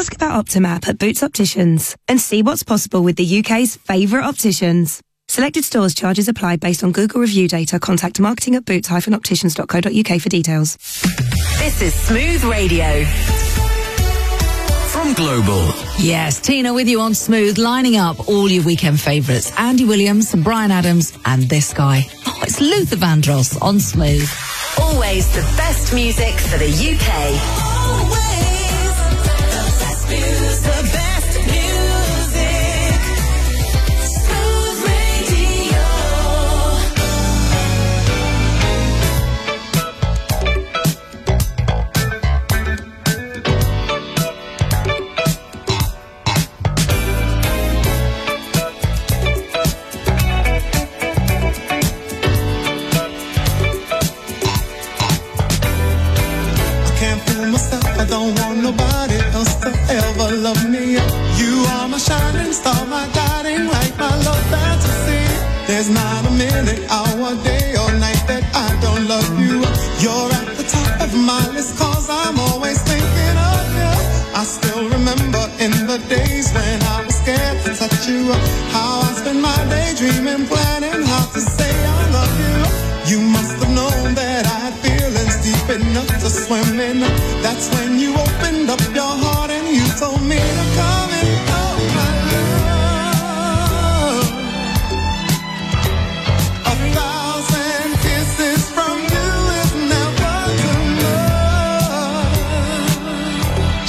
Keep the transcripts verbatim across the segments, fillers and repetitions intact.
Ask about Optimap at Boots Opticians and see what's possible with the U K's favourite opticians. Selected stores charges apply based on Google review data. Contact marketing at boots dash opticians dot co dot uk for details. This is Smooth Radio. From Global. Yes, Tina with you on Smooth, lining up all your weekend favourites. Andy Williams, Bryan Adams, and this guy. Oh, it's Luther Vandross on Smooth. Always the best music for the U K. Always the best music. The best music. Smooth Radio. I don't want nobody else to ever love me. You are my shining star, my guiding light, my love fantasy. There's not a minute, hour, day or night that I don't love you. You're at the top of my list, cause I'm always thinking of you. I still remember in the days when I was scared to touch you, how I spent my day dreaming, planning how to say I love you. You must have known that I had feelings deep enough to swim in. That's when you opened up your heart and you told me to come in. Oh, my love. A thousand kisses from you is never too much.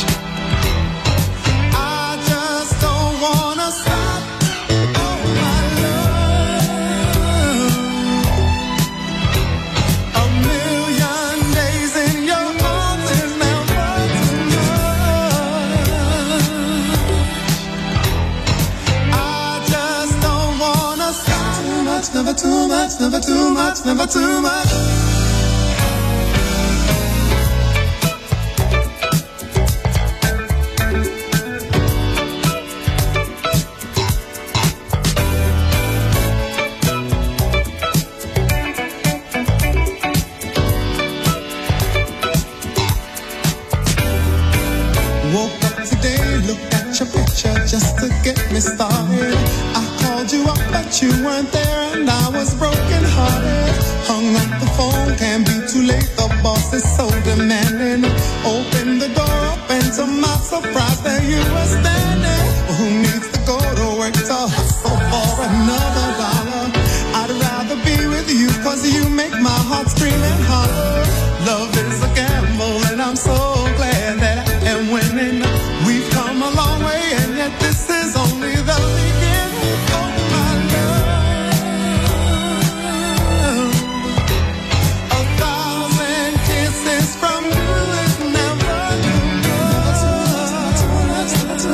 I just don't wanna stop. Oh, my love. A million days in your arms is never too much. I just don't wanna stop. Too much, never too much, never too much, never too much. Woke up today, looked at your picture just to get me started. I called you up, but you weren't there, and I was broken hearted. Hung up the phone, can't be too late. The boss is so demanding. Opened the door up, and to my surprise, there you were standing. Who needs to go to work to hustle for another dollar? I'd rather be with you, cause you make my heart scream and holler. Love is a gamble, and I'm so glad that I am winning. We've come a long way, and yet this is only the beginning. Oh, my love. A thousand kisses from you is never too much.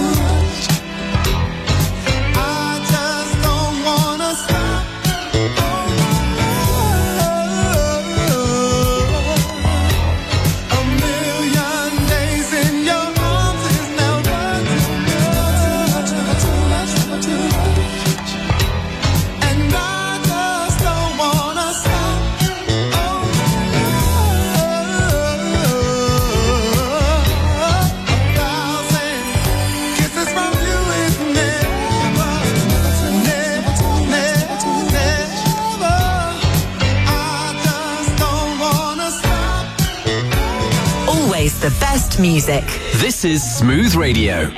I just don't wanna stop. Oh, my love. A million days in your arms is never too much. And I just don't wanna stop. Oh, a thousand kisses from you is never, never, never, never. I just don't wanna stop. Always the best music. This is Smooth Radio.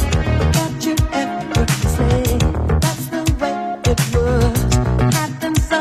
Got you effortlessly, that's the way it was. Had them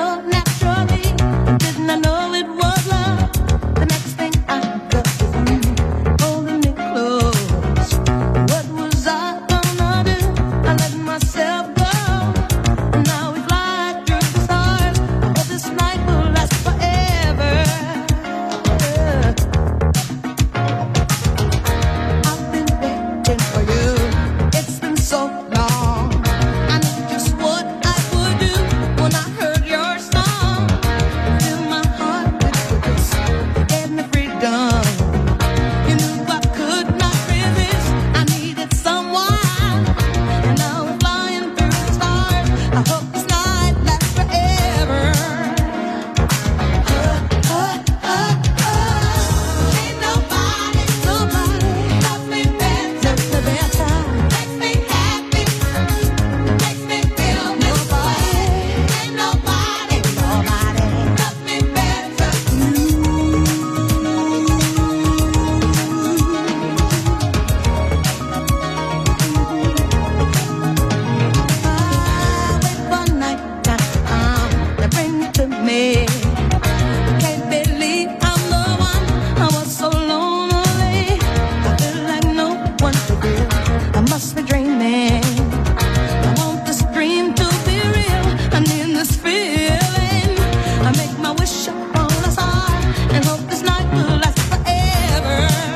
me. Can't believe I'm the one. I was so lonely. I feel like no one to give. I must be dreaming. I want this dream to be real. I need this feeling. I make my wish upon a star and hope this night will last forever.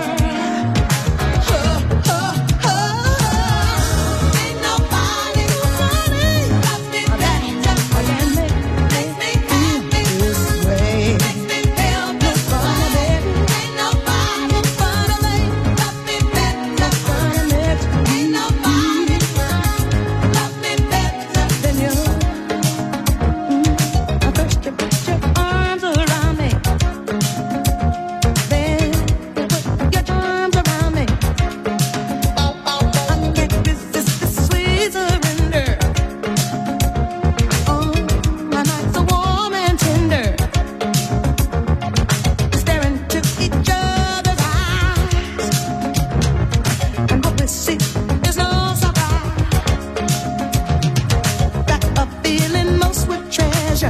Oh, oh, oh, oh. Ain't nobody, nobody loves me better. I can make, makes me happy this way. Makes me feel this way. Ain't nobody, nobody loves me better. Ain't nobody loves me better than you. I first you put your arms around me, then you put your arms around me. I can't resist this sweet surrender. Oh, my nights are warm and tender. Staring into each other's eyes, and what we see is no surprise. Got a feeling most would treasure.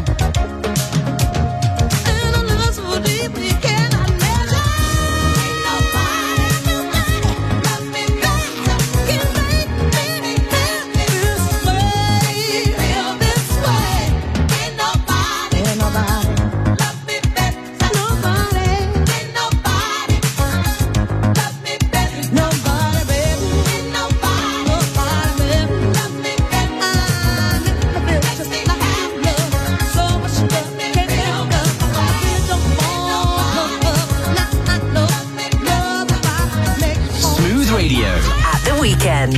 And a love so deep we cannot measure. Ain't nobody, nobody loves me better. Can make me feel this way, feel this way. Ain't nobody, ain't nobody loves me better. Nobody, ain't nobody loves me better. Nobody, baby, ain't nobody, nobody, baby loves me better. I feel just like I have love, so much love can't help us. I feel don't want no love. Now I know love if I make all. Smooth Radio. At the weekend.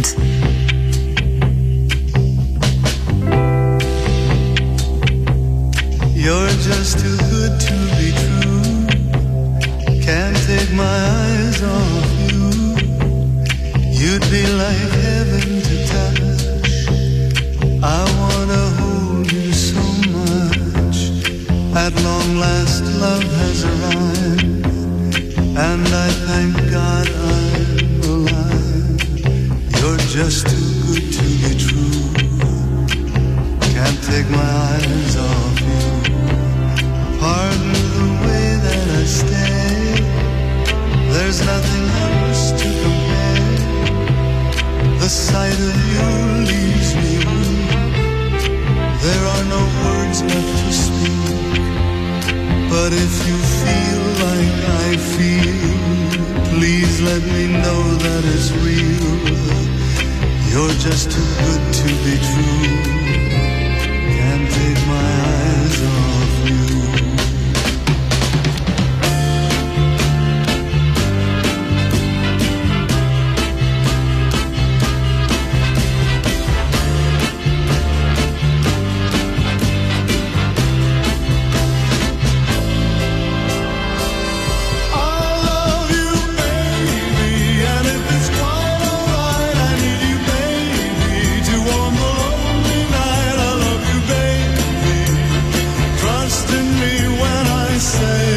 You're just too good to be true. Can't take my eyes off you. You'd be like heaven to touch. I wanna hold you so much. At long last, love has arrived, and I thank God I'm alive. You're just too good to be true. Can't take my eyes off you. Pardon the way that I stay. There's nothing else to compare. The sight of you leaves me weak. There are no words left to speak. But if you feel like I feel, please let me know that it's real. You're just too good to be true. Can't take my eyes off you. I love you, baby, and if it's quite alright, I need you, baby, to warm the lonely night. I love you, baby. Trust in me when I say,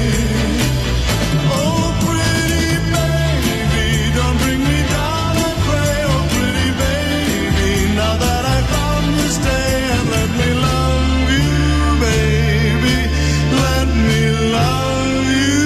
oh, pretty baby, don't bring me down, I pray. Oh, pretty baby, now that I found you, stay and let me love you, baby. Let me love you.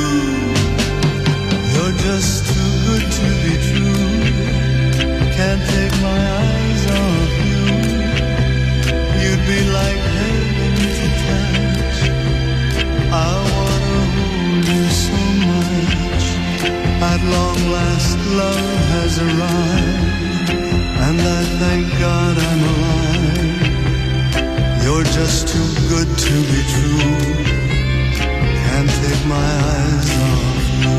You're just too good to be true. Can't take my eyes off you. You'd be like heaven to touch. I wanna hold you so much. At long last, love has arrived, and I thank God I'm alive. You're just too good to be true. Can't take my eyes off you.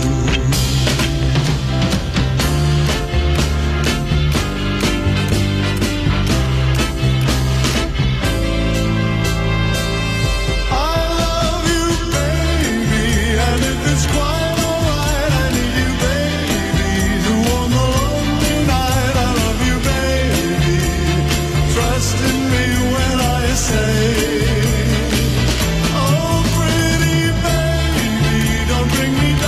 I love you, baby, and if it's quite alright, I need you, baby, to warm the lonely night. I love you, baby. Trust in me when I say, oh, pretty baby, don't bring me down.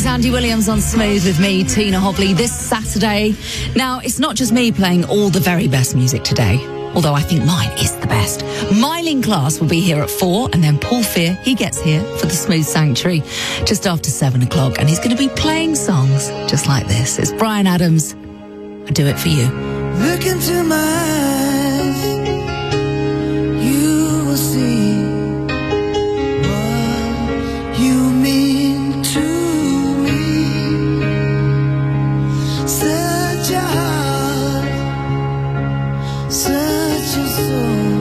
Andy Williams on Smooth with me, Tina Hobley, this Saturday. Now, it's not just me playing all the very best music today, although I think mine is the best. Myling Class will be here at four, and then Paul Fear, he gets here for the Smooth Sanctuary just after seven o'clock, and he's going to be playing songs just like this. It's Bryan Adams, I Do It For You. Look into my eyes, you will see what you mean to me. Such a heart, such a soul.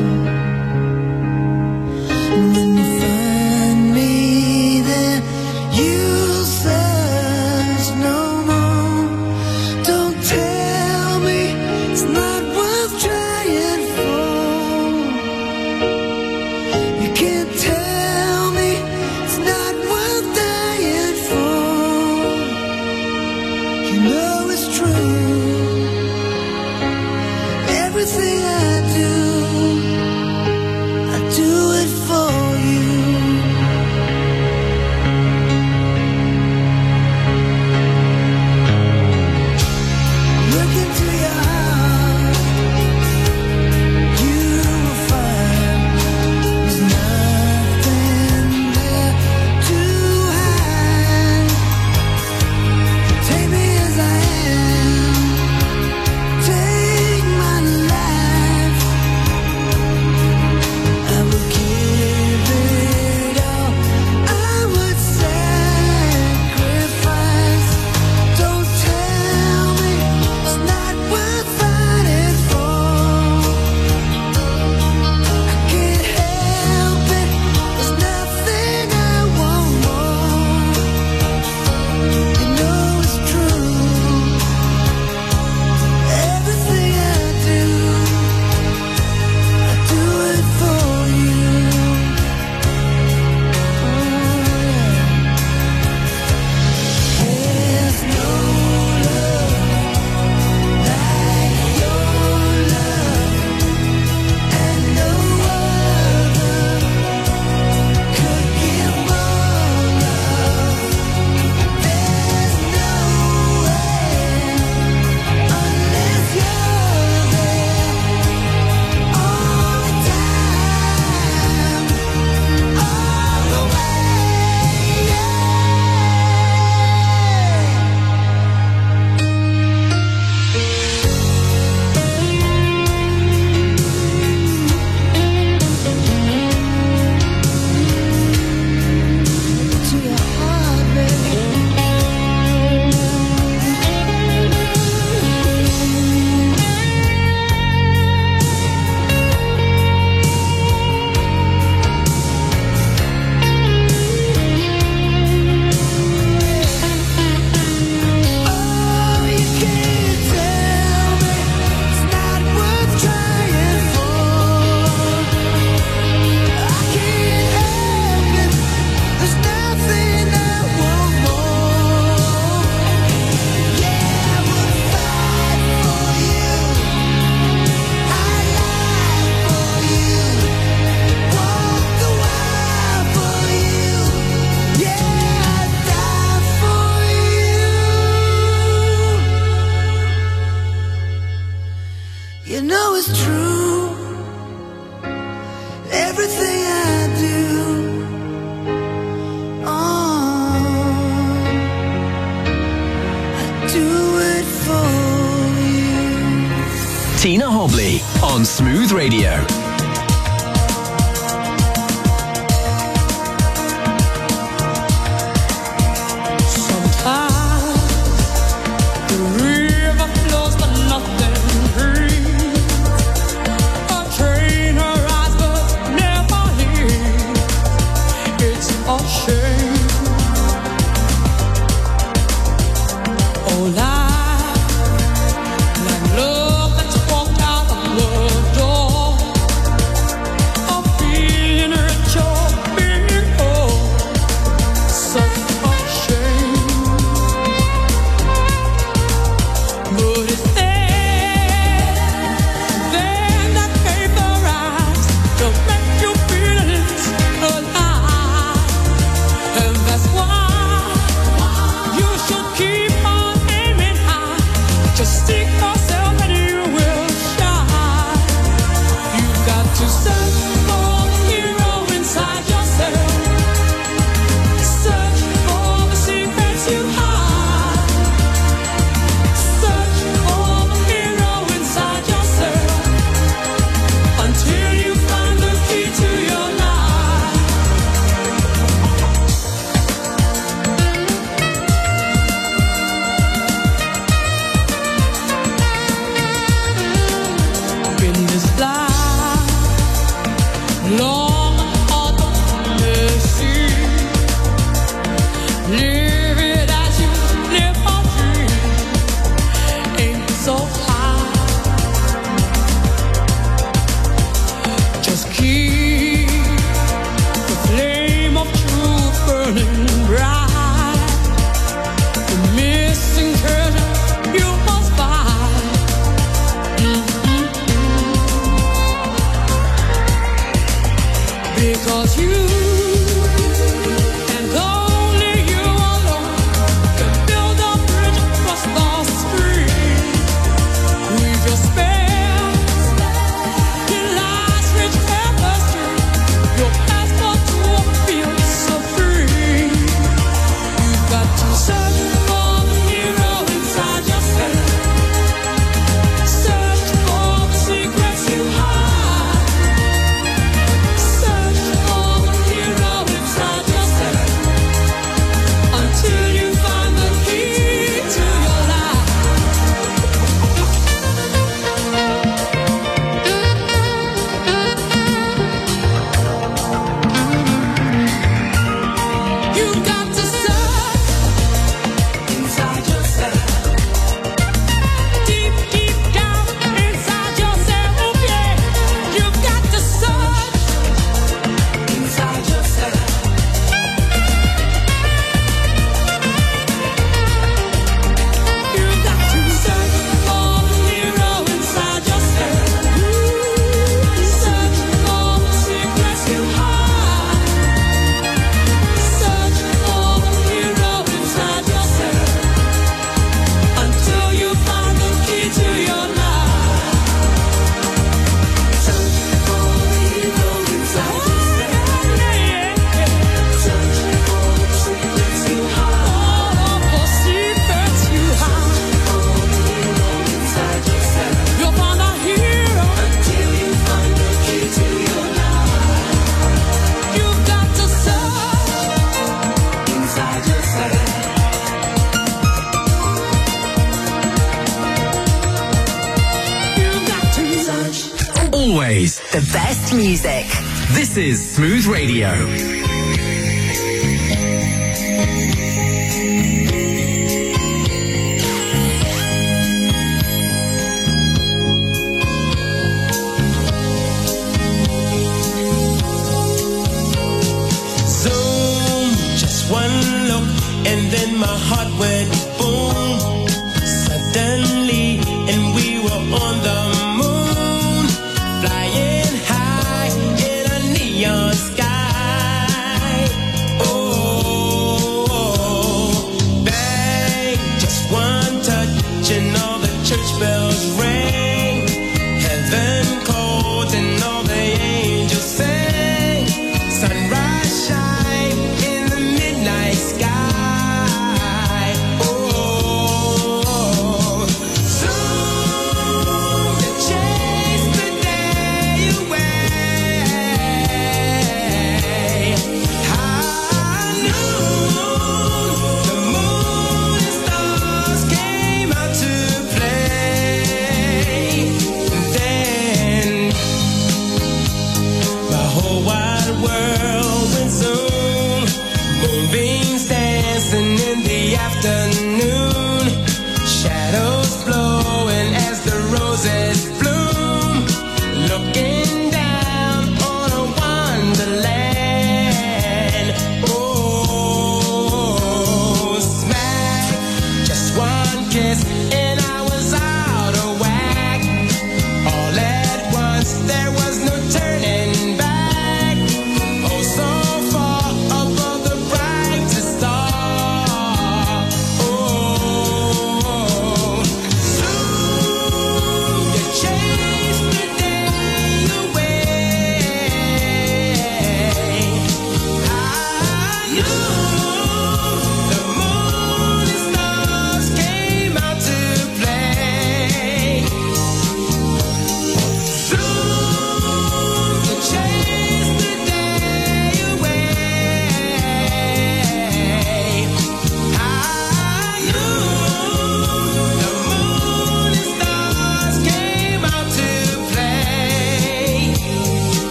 And when you find me there, you'll search no more. Don't tell me it's not worth trying for. You can't tell me it's not worth dying for. You know it's true. Everything I do, I do it for you. Look into your heart, you will find there's nothing there to hide. Take me as I am, take my life. I will give it all, I would sacrifice. Don't tell me it's not worth fighting for. I can't help it, there's nothing I want more. You know it's true. Everything I do, I do it for you. There's no love like your love, and no other could give more love. There's no way unless you're there all the time, all the way. To your heart, baby. Oh, you can't tell me it's not worth trying for. I can't help it, there's nothing I want more. Yeah, I would fight for you, I lie for you, walk the wire for you. Yeah, I'd die for you. You know it's true. Everything I do, oh, I do it for you. Tina Hobley on Smooth Radio. Sometimes the river flows but nothing breathes. A train arrives but never leaves. It's a shame. Oh, life, like love that's walked out of the door. Always the best music. This is Smooth Radio. And then my heart went boom, suddenly, and we were on the moon, flying high in a neon sky. Oh, bang, just one touch and all the church bells rang. Heaven called and all the angels sang. Sunrise shine in the midnight sky.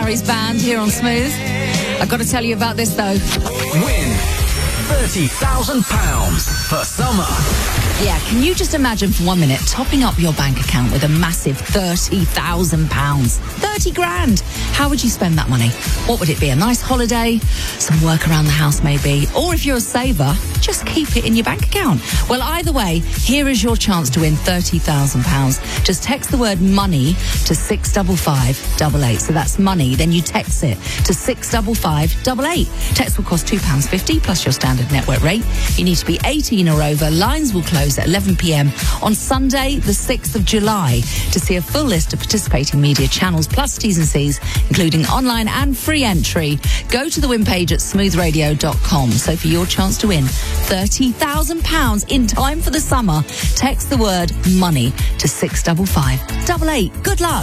Stories Band here on Smooth. I've got to tell you about this, though. Win thirty thousand pounds for summer. Yeah, can you just imagine for one minute topping up your bank account with a massive thirty thousand pounds? thirty grand! How would you spend that money? What would it be? A nice holiday? Some work around the house maybe? Or if you're a saver, just keep it in your bank account. Well, either way, here is your chance to win thirty thousand pounds. Just text the word money to six five five eight eight. So that's money, then you text it to six five five eight eight. Text will cost two pounds fifty plus your standard network rate. You need to be eighteen or over. Lines will close at eleven p.m. on Sunday, the sixth of July. To see a full list of participating media channels plus T's and C's, including online and free entry, go to the win page at smooth radio dot com. So for your chance to win thirty thousand pounds in time for the summer, text the word money to six five five eight eight. Good luck.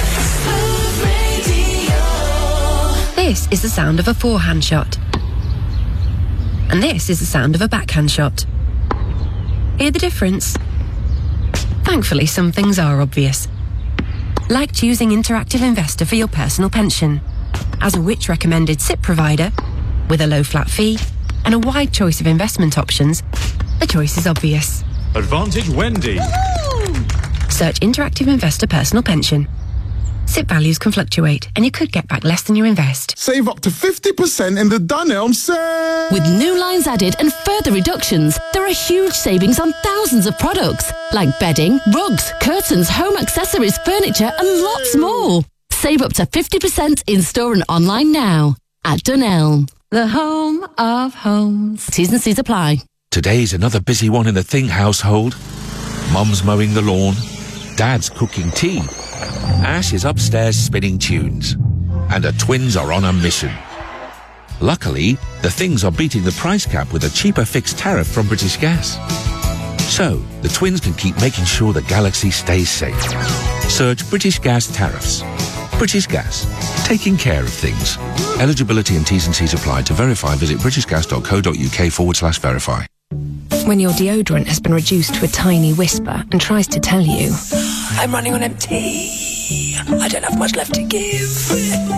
This is the sound of a forehand shot. And this is the sound of a backhand shot. Hear the difference? Thankfully, some things are obvious. Like choosing Interactive Investor for your personal pension. As a Which recommended S I P provider, with a low flat fee and a wide choice of investment options, the choice is obvious. Advantage Wendy. Search Interactive Investor Personal Pension. S I P values can fluctuate, and you could get back less than you invest. Save up to fifty percent in the Dunelm sale. With new lines added and further reductions, there are huge savings on thousands of products, like bedding, rugs, curtains, home accessories, furniture, and lots more. Save up to fifty percent in store and online now at Dunelm, the home of homes. T's and C's apply. Today's another busy one in the Thing household. Mum's mowing the lawn, Dad's cooking tea, Ash is upstairs spinning tunes, and the twins are on a mission. Luckily, the Things are beating the price cap with a cheaper fixed tariff from British Gas. So, the twins can keep making sure the galaxy stays safe. Search British Gas tariffs. British Gas, taking care of things. Eligibility and T's and C's apply. To verify, visit britishgas.co.uk forward slash verify. When your deodorant has been reduced to a tiny whisper and tries to tell you, I'm running on empty. I don't have much left to give.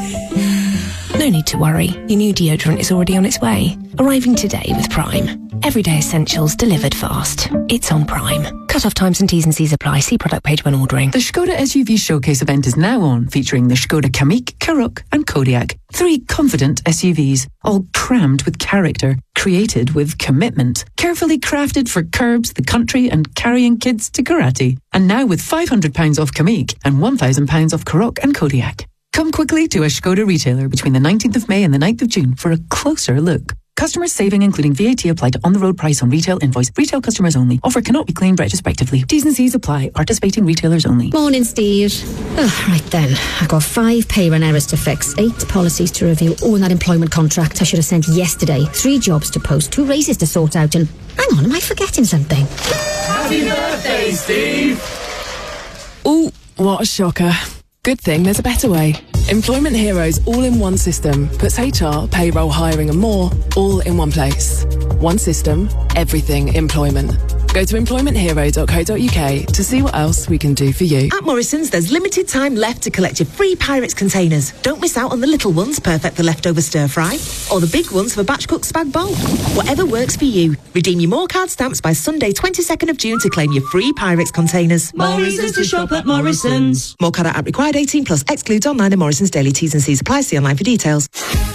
no need to worry. Your new deodorant is already on its way. Arriving today with Prime. Everyday essentials delivered fast. It's on Prime. Cut-off times and T's and C's apply. See product page when ordering. The Skoda S U V Showcase event is now on, featuring the Skoda Kamiq, Karoq and Kodiaq. Three confident S U Vs, all crammed with character, created with commitment, carefully crafted for curbs, the country and carrying kids to karate. And now with five hundred pounds off Kamiq and one thousand pounds off Karoq and Kodiaq. Come quickly to a Skoda retailer between the nineteenth of May and the ninth of June for a closer look. Customers saving including V A T applied to on-the-road price on retail invoice. Retail customers only. Offer cannot be claimed retrospectively. T's and C's apply. Participating retailers only. Morning, Steve. Oh, right then. I've got five pay run errors to fix, eight policies to review. Oh, and that employment contract I should have sent yesterday. Three jobs to post, two races to sort out, and... Hang on, am I forgetting something? Happy birthday, Steve! Ooh, what a shocker. Good thing there's a better way. Employment Heroes all-in-one system puts H R, payroll, hiring and more all in one place. One system, everything employment. Go to employment hero dot co dot uk to see what else we can do for you. At Morrison's, there's limited time left to collect your free Pyrex containers. Don't miss out on the little ones, perfect for leftover stir-fry, or the big ones for batch cooked spag bowl. Whatever works for you. Redeem your More Card stamps by Sunday, twenty-second of June to claim your free Pyrex containers. More reasons to shop at Morrison's. More Card app required eighteen plus, excludes online and Morrison's daily T's and C's apply. See online for details.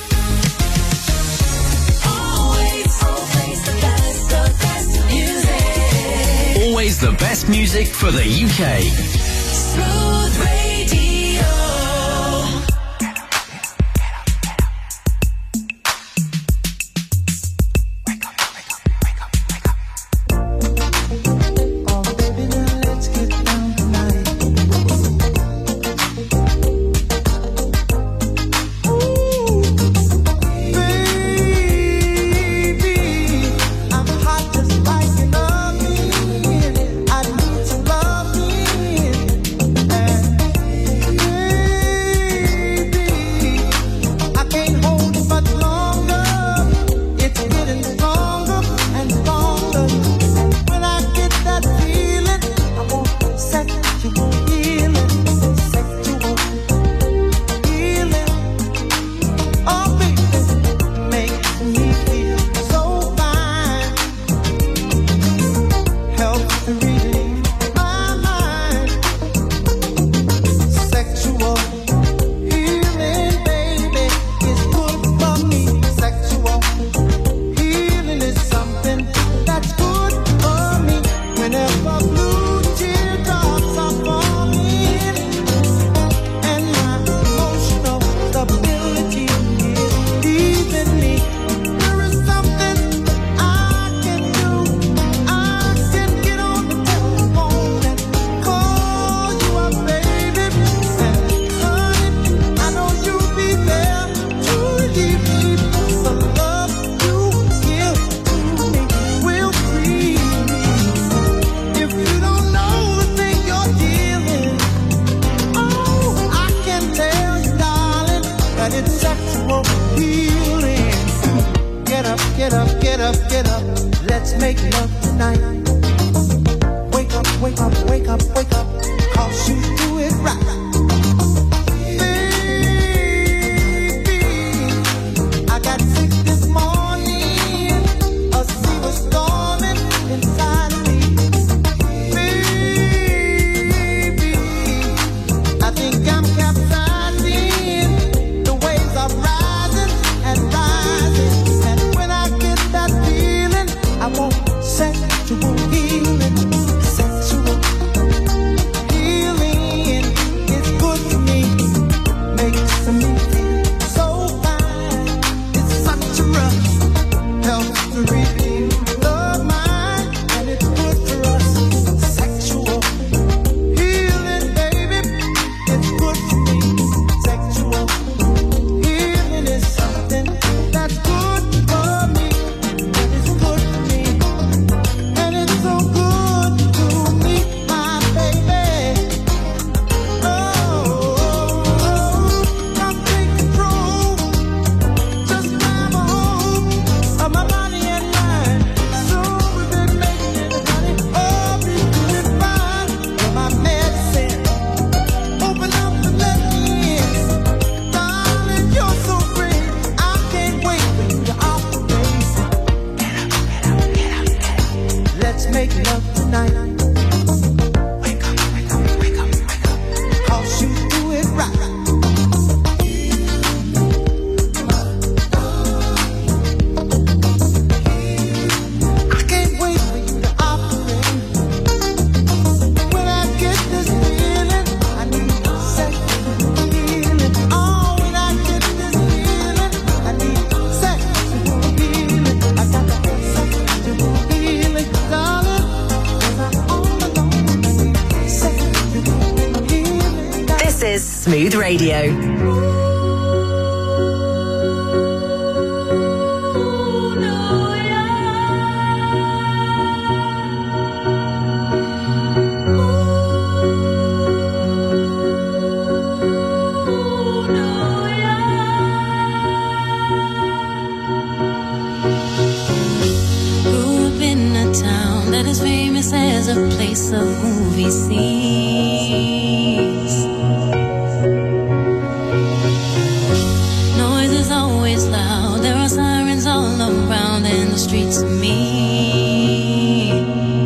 Always the best music for the U K. Smooth Radio. love tonight. Wake up, wake up, wake up, wake up, 'cause you do it right. Baby, I got sick this morning. A sea was storming inside of me. Baby, I think I'm capsizing. The waves are rising and rising. And when I get that feeling, I want sexual healing. Sexual healing is good for me. Makes me feel so fine. It's such a rush. Helps to redeem the mind. And it's good for us. Sexual healing, baby. It's good for me. Sexual healing is something that's good for me. And it's good for me. And it's so good to me, my baby. Oh, come take control. Just grab a hold of my body and mind. So we've been making it, honey. Oh, be doing fine. You're my medicine. Open up and let me in. Darling, you're so great. I can't wait for you to operate. Let's make love tonight. Wake up, wake up, wake up, wake up, 'cause you do it right. I can't wait for you to operate. When I get this feeling, I need sexual healing. Oh, when I get this feeling, I need sexual healing. I got sexual healing, darling. 'Cause I'm all alone. I need sexual healing. This is Smooth Radio. Grew up in a town that is famous as a place of movie scenes. Noise is always loud, there are sirens all around, and the streets are mean.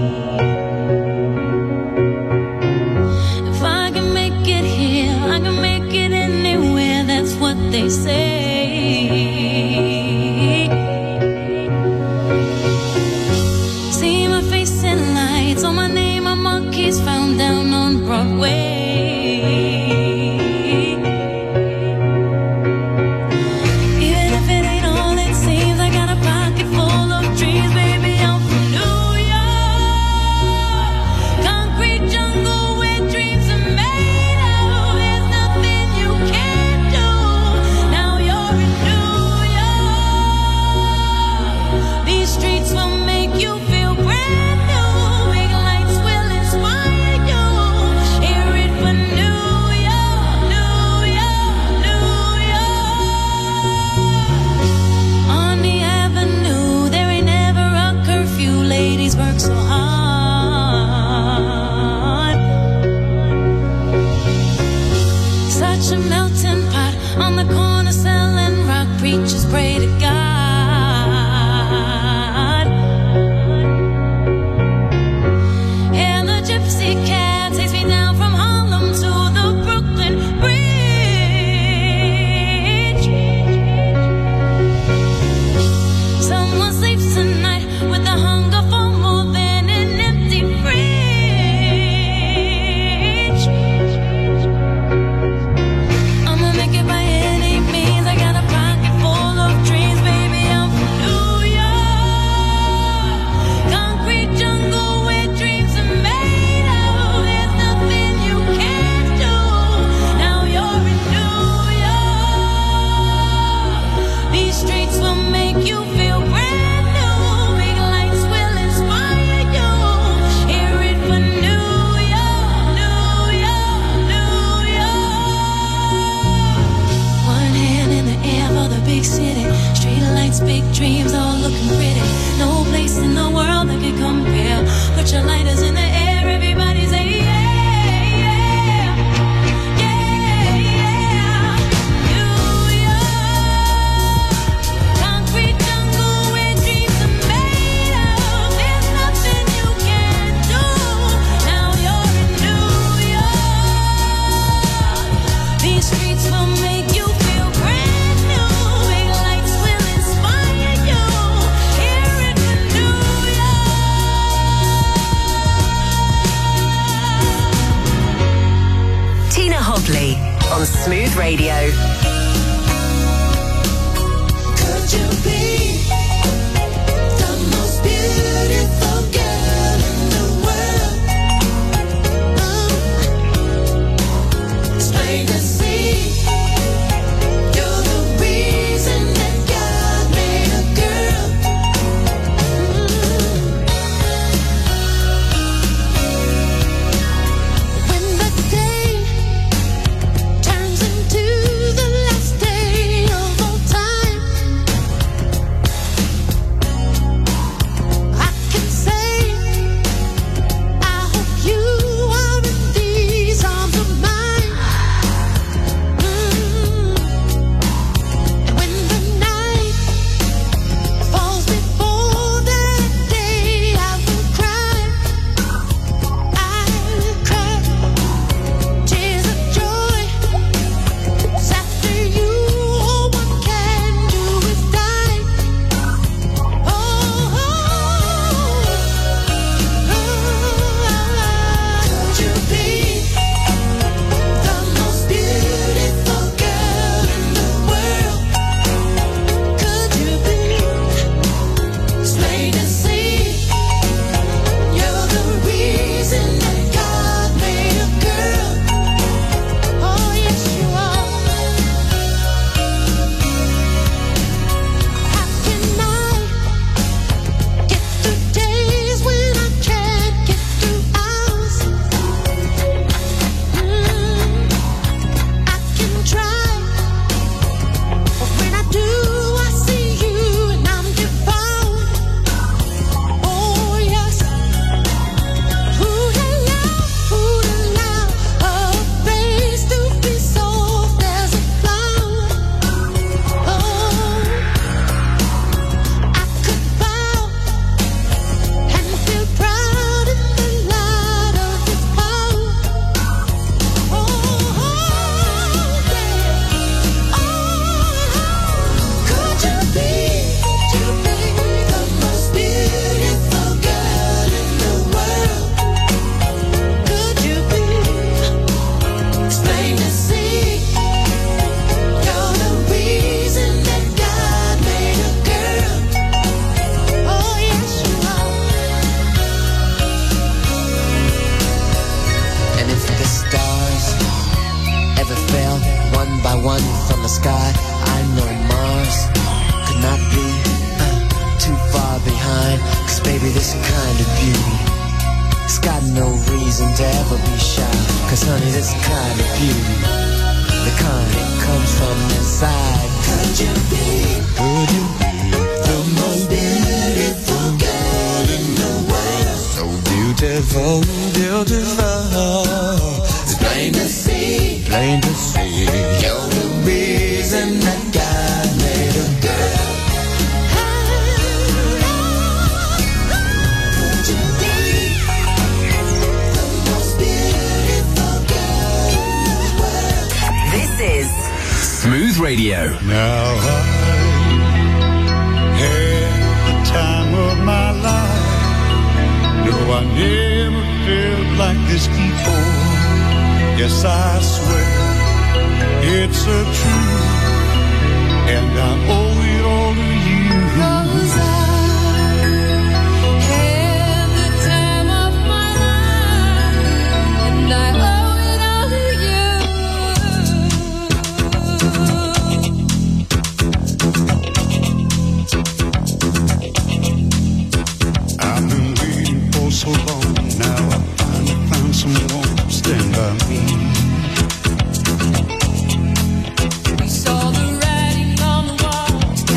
If I can make it here, I can make it anywhere, that's what they say. See my face in lights, on my name a monkey's found down on Broadway. Even if it ain't all it seems, I got a pocket full of dreams, baby, I'm from New York. Concrete jungle where dreams are made of. There's nothing you can't do. Now you're in New York. These streets will make you feel brand new. Big lights will inspire you. Hear it for New York, New York, New York. On the avenue, there ain't never a curfew. Ladies work so hard. Such a melting pot on the corner selling rock. Preachers pray to God. And the gypsy cab takes me down from Harlem to the Brooklyn Bridge. Someone sleeps tonight with the hunger for more than Smooth Radio. Could you be the most beautiful girl in the world? Oh, it's plain to see you're the reason that God made a girl. Mm. When the day turns into the last day of all time, I can say I hope you are in these arms of mine. Mm. And when the night falls before that day, I will cry. I will cry tears of joy. 'Cause after you, all one can do is die. Oh, oh, could you be the most beautiful girl in the world? Could you be? It's plain to see you're the reason that God made a girl. Oh, yes, you are. How can I get through days when I can't get through hours? Mm, I can try, but when I do, I see you and I'm devoured. Oh, yes. Who'd allow, who'd allow a face to be soft as a flower? Oh, I could bow and feel proud in the light of His power. Oh, yeah. Oh, could you be, could you be the most beautiful girl in the world? Could you be? It's plain to see you're the reason that God made a girl. Oh, yes, you are. And if the stars ever fell one by one from the sky, I know Mars could not be uh, too far behind. 'Cause baby, this kind of beauty, it's got no reason to ever be shy. 'Cause honey, this kind of beauty, the kind that comes from inside. Could you be, Could you be the most beautiful girl in the world? so beautiful, beautiful? It's plain to see Plain to see. you're the reason that God made a girl. Could you be the most beautiful girl in the world? This is Smooth Radio. Now I had the time of my life. No, I never felt like this before. Yes, I swear it's a truth, and I owe it all to you. 'Cause I had the time of my life, and I owe it all to you. I've been waiting for so long. Now I finally found someone to stand by me. We saw the writing on the wall.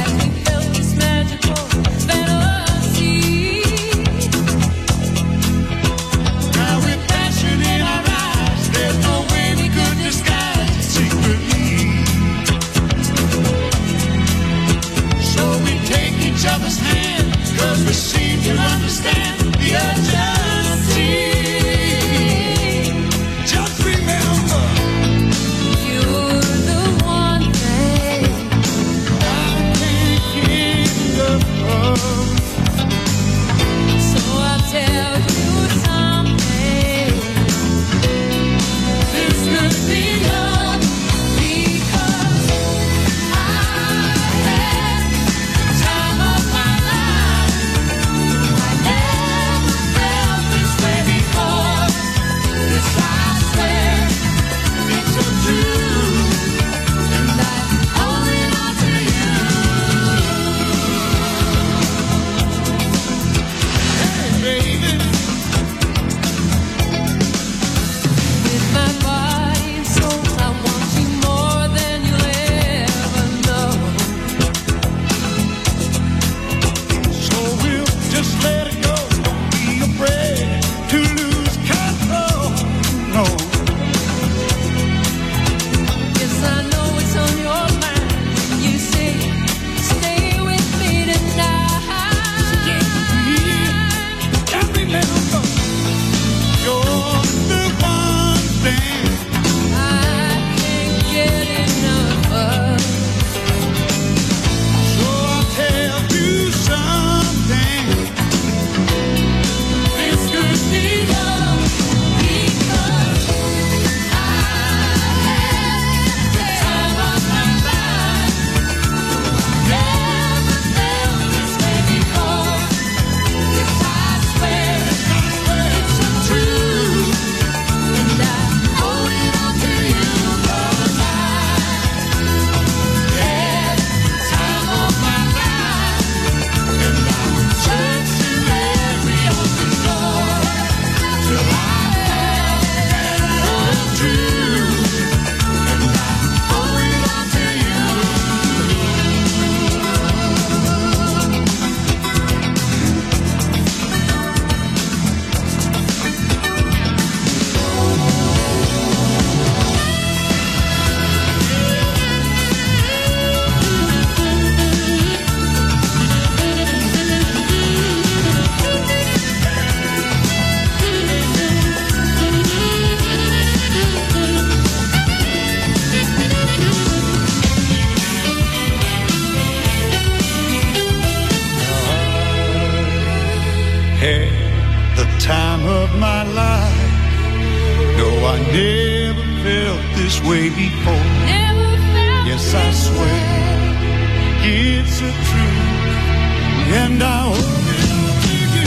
the time of my life. No, I never felt this way before. Never felt Yes, I swear it's a truth, and I owe it to you.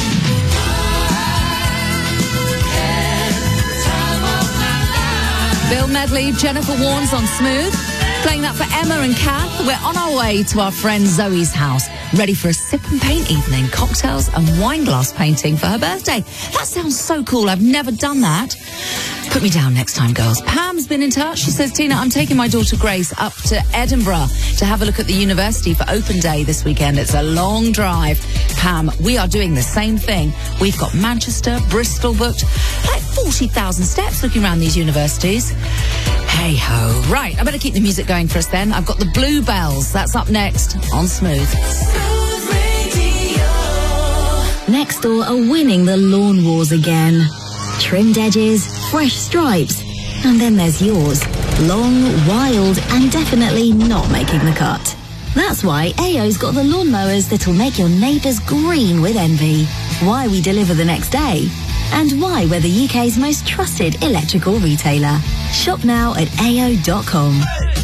Bill Medley, Jennifer Warnes on Smooth. Playing that for Emma and Kath. We're on our way to our friend Zoe's house, ready for a sip and paint evening, cocktails and wine glass painting for her birthday. That sounds so cool. I've never done that. Put me down next time, girls. Pam's been in touch. She says, Tina, I'm taking my daughter Grace up to Edinburgh to have a look at the university for open day this weekend. It's a long drive. Pam, we are doing the same thing. We've got Manchester, Bristol booked, like forty thousand steps looking around these universities. Hey ho. Right, I better keep the music going for us then. I've got the Bluebells. That's up next on Smooth. Next door are winning the lawn wars again. Trimmed edges, fresh stripes, and then there's yours. Long, wild, and definitely not making the cut. That's why A O's got the lawnmowers that'll make your neighbours green with envy. Why we deliver the next day. And why we're the U K's most trusted electrical retailer. Shop now at A O dot com.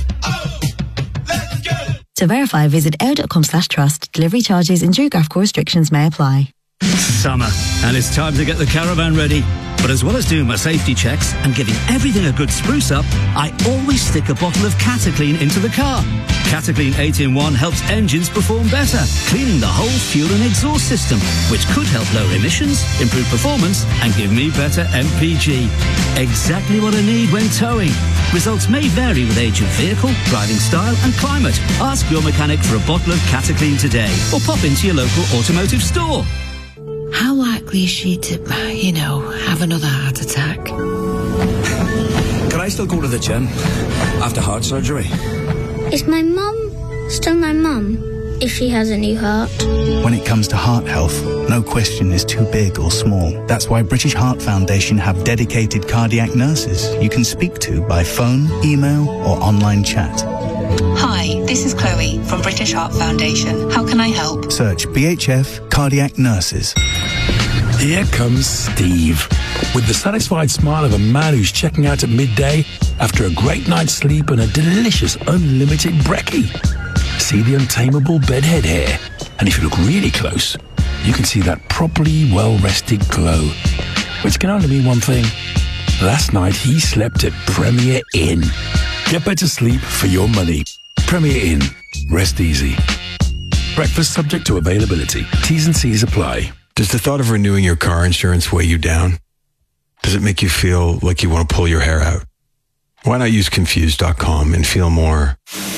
To verify, visit A O dot com slash trust. Delivery charges and geographical restrictions may apply. Summer, and it's time to get the caravan ready. But as well as doing my safety checks and giving everything a good spruce up, I always stick a bottle of Cataclean into the car. Cataclean eight in one helps engines perform better, cleaning the whole fuel and exhaust system, which could help lower emissions, improve performance, and give me better M P G. Exactly what I need when towing. Results may vary with age of vehicle, driving style, and climate. Ask your mechanic for a bottle of Cataclean today, or pop into your local automotive store. How likely is she to, you know, have another heart attack? Can I still go to the gym after heart surgery? Is my mum still my mum if she has a new heart? When it comes to heart health, no question is too big or small. That's why British Heart Foundation have dedicated cardiac nurses you can speak to by phone, email, or online chat. Hi, this is Chloe from British Heart Foundation. How can I help? Search B H F Cardiac Nurses. Here comes Steve, with the satisfied smile of a man who's checking out at midday after a great night's sleep and a delicious unlimited brekkie. See the untamable bedhead hair, and if you look really close, you can see that properly well-rested glow, which can only mean one thing. Last night he slept at Premier Inn. Get better sleep for your money. Premier Inn. Rest easy. Breakfast subject to availability. T's and C's apply. Does the thought of renewing your car insurance weigh you down? Does it make you feel like you want to pull your hair out? Why not use Confused dot com and feel more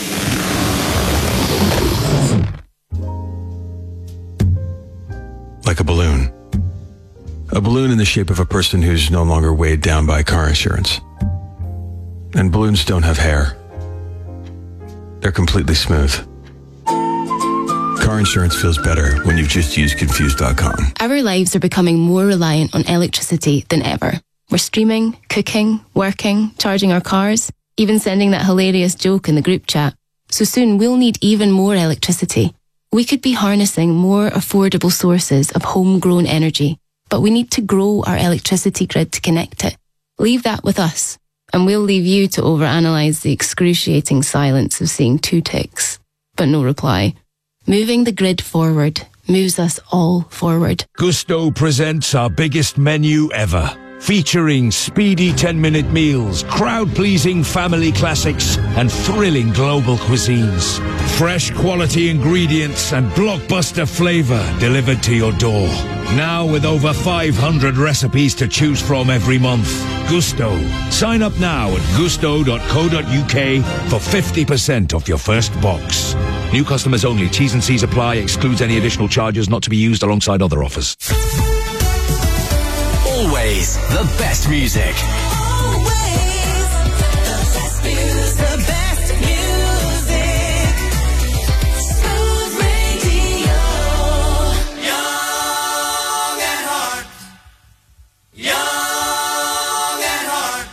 like a balloon? A balloon in the shape of a person who's no longer weighed down by car insurance. And balloons don't have hair. They're completely smooth. Car insurance feels better when you've just used Confused dot com. Our lives are becoming more reliant on electricity than ever. We're streaming, cooking, working, charging our cars, even sending that hilarious joke in the group chat. So soon we'll need even more electricity. We could be harnessing more affordable sources of homegrown energy, but we need to grow our electricity grid to connect it. Leave that with us, and we'll leave you to overanalyze the excruciating silence of seeing two ticks, but no reply. Moving the grid forward moves us all forward. Gusto presents our biggest menu ever, featuring speedy ten-minute meals, crowd-pleasing family classics, and thrilling global cuisines. Fresh quality ingredients and blockbuster flavor delivered to your door. Now with over five hundred recipes to choose from every month. Gusto. Sign up now at gusto dot co dot uk for fifty percent off your first box. New customers only. T's and C's apply. Excludes any additional charges not to be used alongside other offers. Always the best music. The best music. Smooth Radio. Young at heart. Young at heart.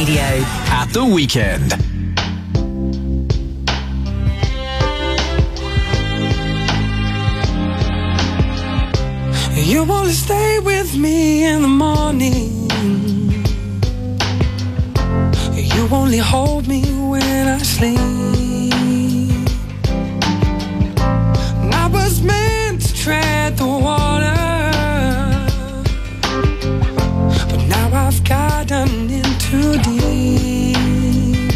Radio. At the weekend. You only stay with me in the morning. You only hold me when I sleep. And I was meant to tread the water, but now I've gotten in too deep.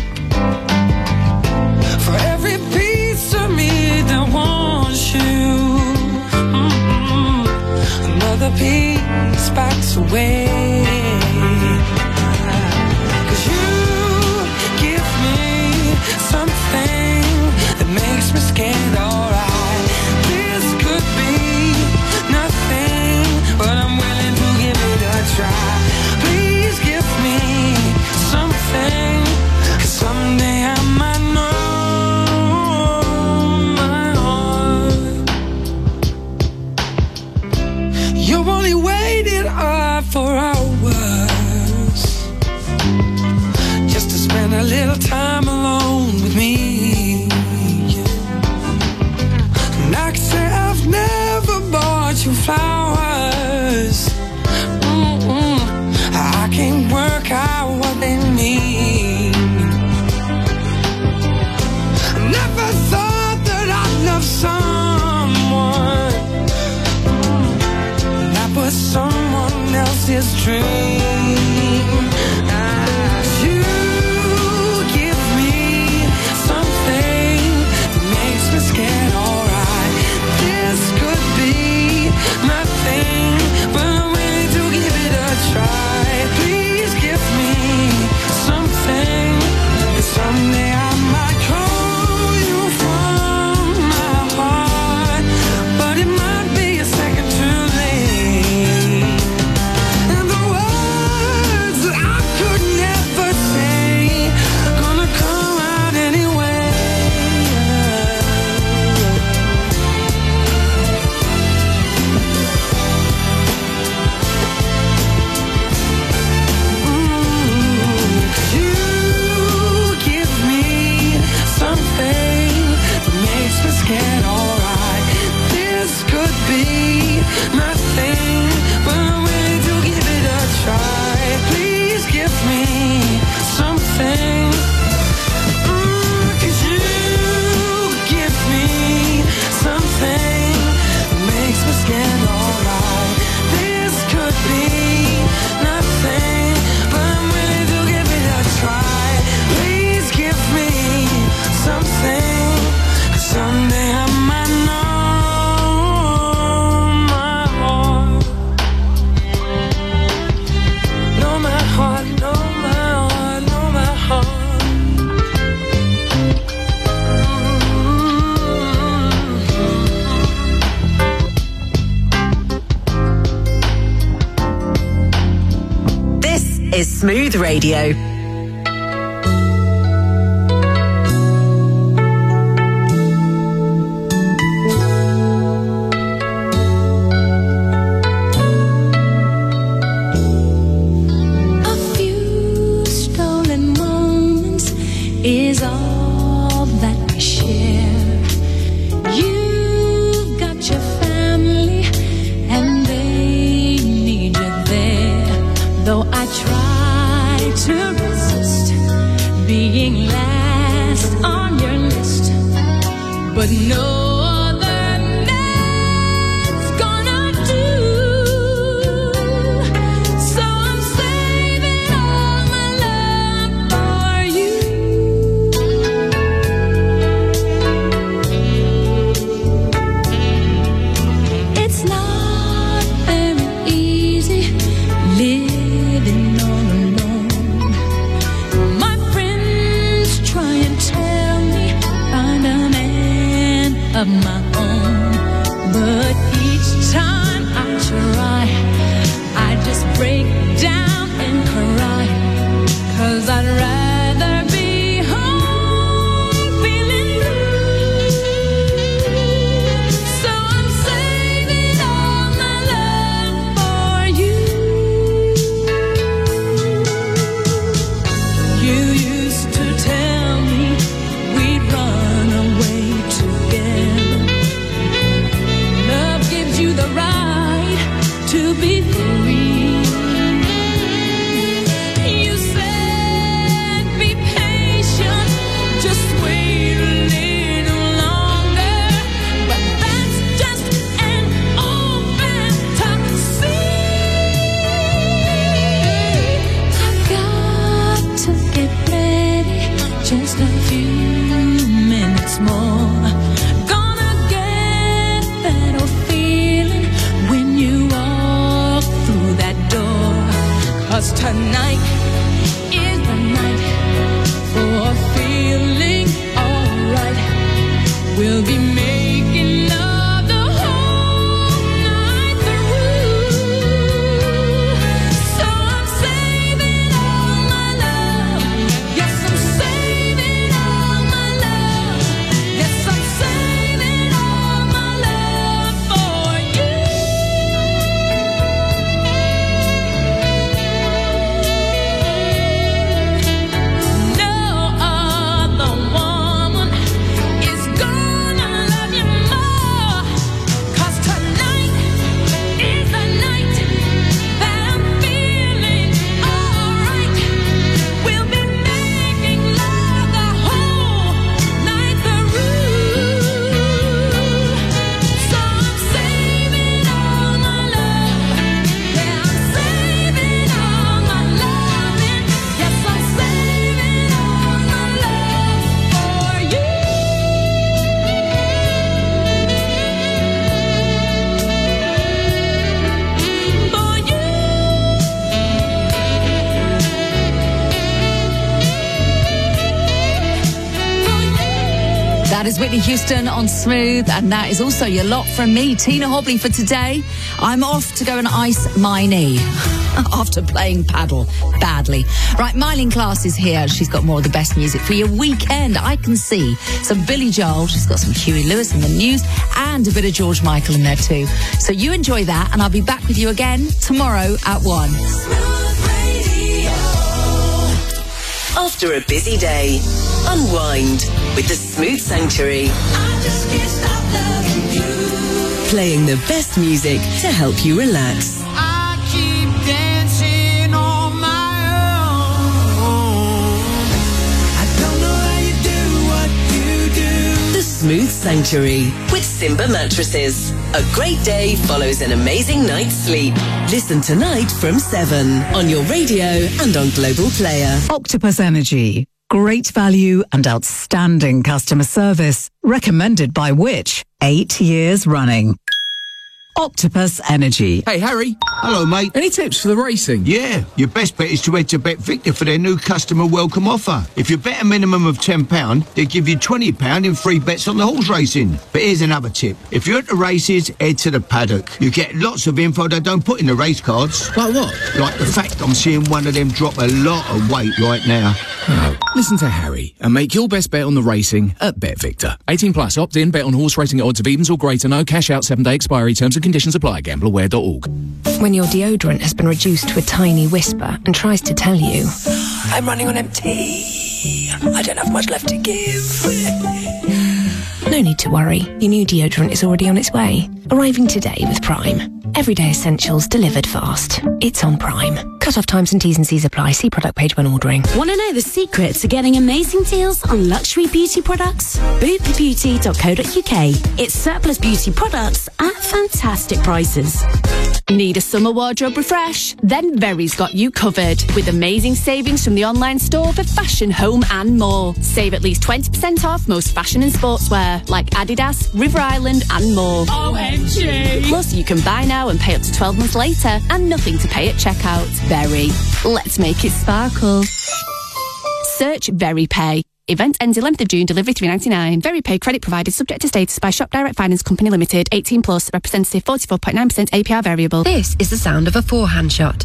For every piece of me that wants you, another piece backs away. 'Cause you give me something that makes me scared, alright. This could be nothing, but I'm willing to give it a try. Please give me something, 'cause someday I might know my heart. You only waited up for hours just to spend a little time alone with me. And I can say I've never bought you flowers. Mm-mm. I can't work out what they mean. I never thought that I'd love someone was someone else's dream. Ah, you give me something that makes me scared, alright. This could be nothing, but I'm willing to give it a try. Please give me something, and someday I might call you from my heart, but it might be a second too late. And the words that I could never say are gonna come out anyway. Mm, 'cause you give me something that makes me scared, alright. This could be nothing, but I'm willing to give it a try. Please give me something, mm, 'cause you give me something that makes me scared, alright. This could be nothing, but I'm willing to give it a try. Please give me something, 'cause someday I might know my heart. Know my heart, know my heart, know my heart. This is Smooth Radio. A few stolen moments is all that we share. You've got your family and they need you there. Though I try to resist being last on your list, but no other man's gonna do. So I'm saving all my love for you. It's not very easy living all alone. My friends try and tell me find a man of my own, but each time I try, I just break down and cry, 'cause I'd rather be home feeling blue. So I'm saving all my love for you. just a few minutes more. Gonna get that old feeling when you walk through that door. 'Cause tonight is the night for feeling alright. We'll be making love the whole night through. So I'm saving all my love. Yes, I'm saving all my love. Yes, I'm saving all my love for you. No other woman is gonna love you more. 'Cause tonight is the night that I'm feeling alright. We'll be making love the whole night through. So I'm saving all my love. Yeah, I'm saving all my loving. Yes, I'm saving all my love for you. For you. That is Whitney Houston on Smooth, and that is also your lot from me, Tina Hobley, for today. I'm off to go and ice my knee after playing paddle badly. Right, Myling Class is here. She's got more of the best music for your weekend. I can see some Billy Joel. She's got some Huey Lewis in the news and a bit of George Michael in there too. So you enjoy that, and I'll be back with you again tomorrow at one. After a busy day, unwind with the Smooth Sanctuary. Playing the best music to help you relax. I keep dancing on my own. I don't know how you do what you do. The Smooth Sanctuary with Simba Mattresses. A great day follows an amazing night's sleep. Listen tonight from seven on your radio and on Global Player. Octopus Energy. Great value and outstanding customer service. Recommended by which? Eight years running. Octopus Energy. Hey, Harry. Hello, mate. Any tips for the racing? Yeah, your best bet is to head to Bet Victor for their new customer welcome offer. If you bet a minimum of ten pounds, they give you twenty pounds in free bets on the horse racing. But here's another tip. If you're at the races, head to the paddock. You get lots of info they don't put in the race cards. Like what? Like the fact I'm seeing one of them drop a lot of weight right now. Oh. Listen to Harry and make your best bet on the racing at Bet Victor. eighteen plus, opt in, bet on horse racing at odds of evens or greater, no cash out, seven day expiry, terms and conditions apply, gamble aware dot org. When your deodorant has been reduced to a tiny whisper and tries to tell you, I'm running on empty. I don't have much left to give. no need to worry. Your new deodorant is already on its way. Arriving today with Prime. Everyday essentials delivered fast. It's on Prime. Cut-off times and T's and C's apply. See product page when ordering. Want to know the secret to getting amazing deals on luxury beauty products? boop beauty dot co dot uk. It's surplus beauty products at fantastic prices. Need a summer wardrobe refresh? Then Very's got you covered with amazing savings from the online store for fashion, home and more. Save at least twenty percent off most fashion and sportswear like Adidas, River Island and more. O M G! Plus you can buy now and pay up to twelve months later and nothing to pay at checkout. Very. Let's make it sparkle. Search VeryPay. Event ends eleventh of June, delivery three ninety-nine. VeryPay credit provided subject to status by Shop Direct Finance Company Limited, eighteen plus, representative forty-four point nine percent A P R variable. This is the sound of a forehand shot.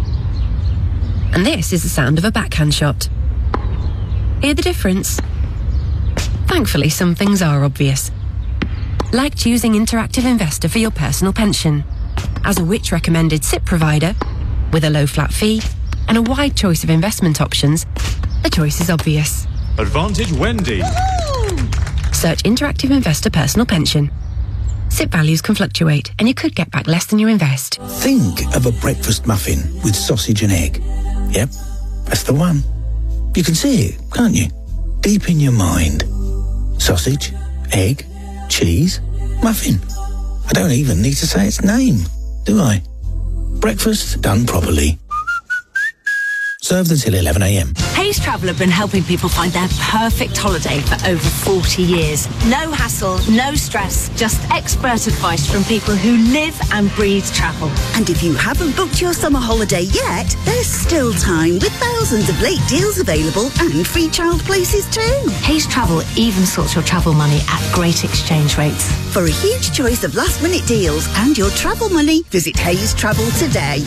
And this is the sound of a backhand shot. Hear the difference? Thankfully, some things are obvious. Like choosing Interactive Investor for your personal pension. As a Which recommended S I P provider, with a low flat fee and a wide choice of investment options, the choice is obvious. Advantage Wendy. Search Interactive Investor Personal Pension. S I P values can fluctuate and you could get back less than you invest. Think of a breakfast muffin with sausage and egg. Yep, that's the one. You can see it, can't you? Deep in your mind. Sausage, egg, cheese, muffin. I don't even need to say its name, do I? Breakfast done properly. Served until eleven a m. Hey Hayes Travel have been helping people find their perfect holiday for over forty years. No hassle, no stress, just expert advice from people who live and breathe travel. And if you haven't booked your summer holiday yet, there's still time with thousands of late deals available and free child places too. Hayes Travel even sorts your travel money at great exchange rates. For a huge choice of last-minute deals and your travel money, visit Hayes Travel today.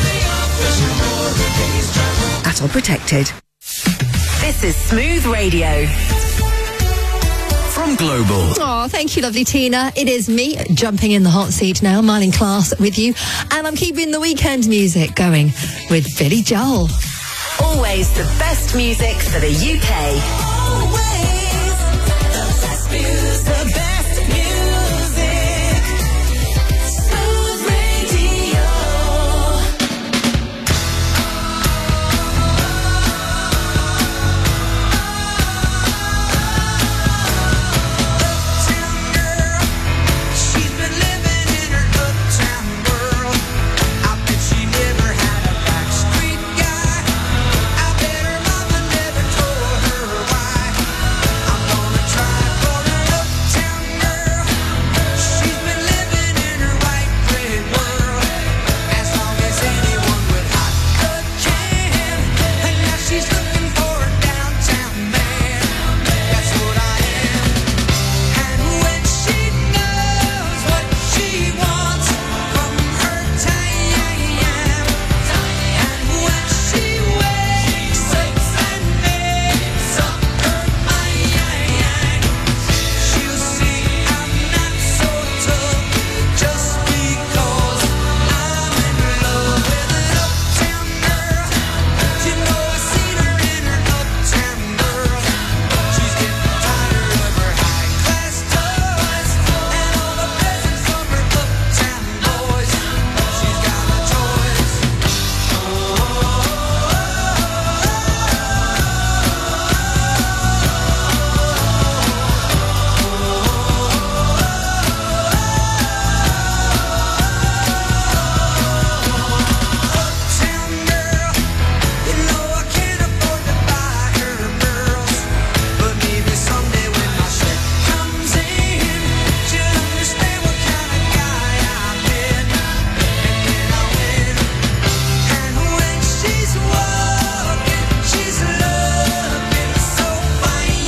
At all protected. This is Smooth Radio. From Global. Oh, thank you, lovely Tina. It is me jumping in the hot seat now, Myling Class with you, and I'm keeping the weekend music going with Billy Joel. Always the best music for the U K. Always the best music. The best